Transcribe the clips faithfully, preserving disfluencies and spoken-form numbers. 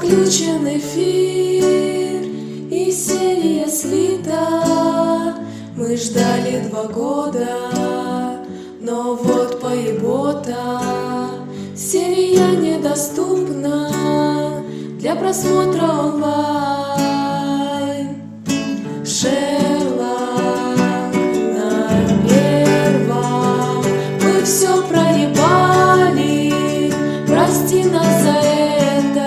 Отключен эфир и серия слита. Мы ждали два года, но вот поебота. Серия недоступна для просмотра онлайн. Шерлок на первом. Мы все проебали, прости нас за это.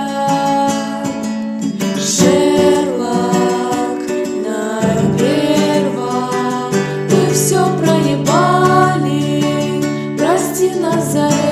Шерлок на первом. Мы все проебали, прости нас за это.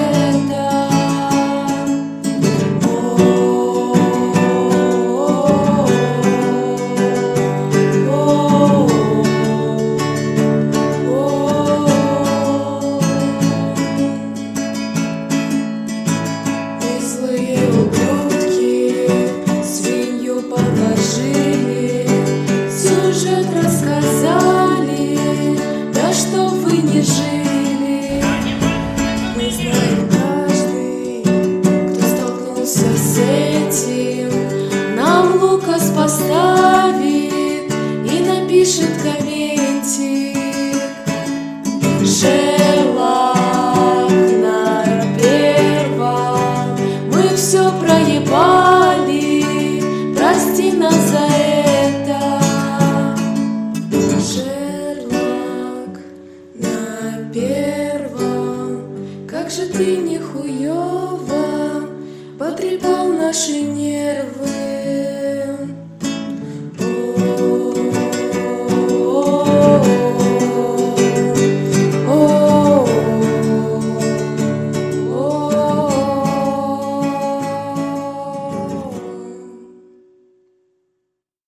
Сюжет рассказали, да что вы не жили. Мы знаем каждый, кто столкнулся с этим. Нам Лукас поставил